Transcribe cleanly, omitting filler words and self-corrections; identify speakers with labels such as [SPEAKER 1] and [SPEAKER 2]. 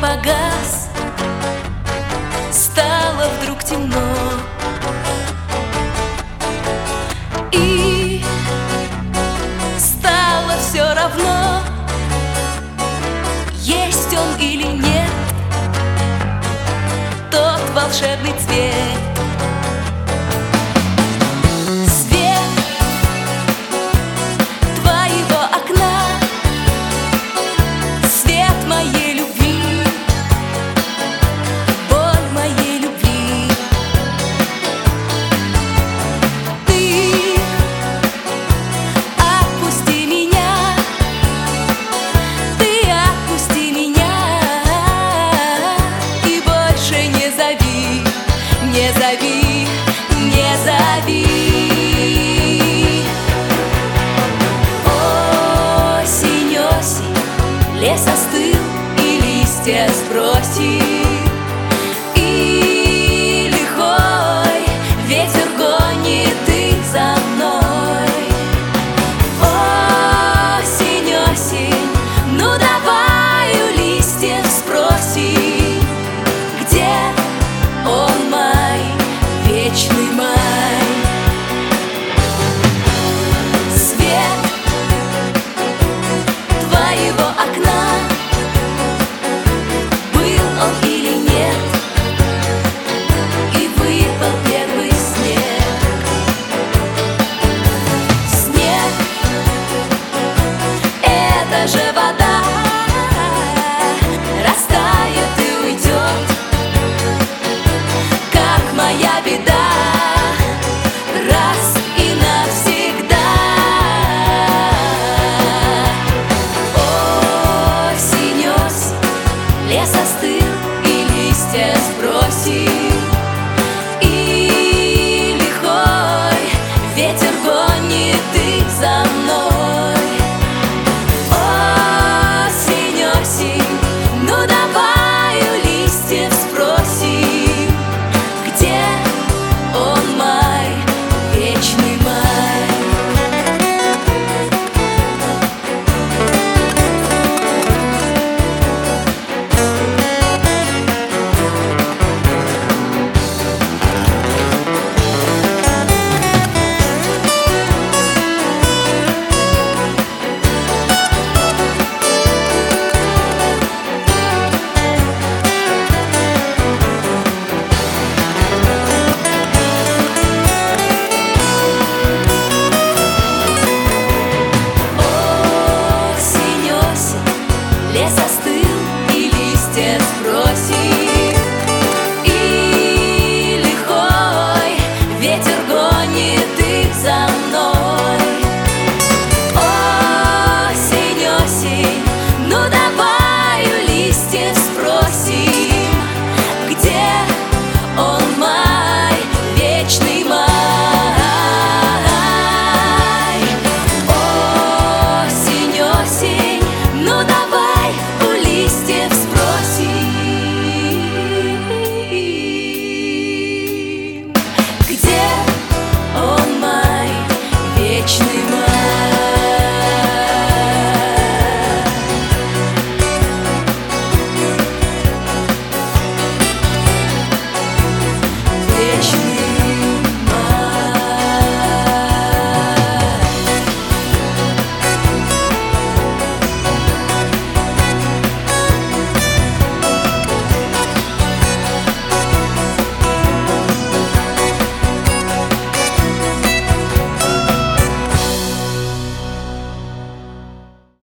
[SPEAKER 1] погас, стало вдруг темно, и стало все равно, есть он или нет, тот волшебный цвет. Не зови, не зови. Осень, осень, лес остыл и листья сбросил, и лихой ветер гонит их за мной. Осень, осень, ну давай у листьев спроси, где он, май, вечный май. Свет твоего окна, был он или нет, и выпал первый снег. Снег — это же вода, растает и уйдет, как моя беда, раз и навсегда. Осень, осень, лес остыл и листья сбросил, и лихой ветер гонит их за мной. Осень, осень, ну давай у листьев спроси, где он, май, вечный май. Лес остыл и листья сбросил, и лихой ветер гонит их за мной. Осень, осень, ну давай у листьев спроси,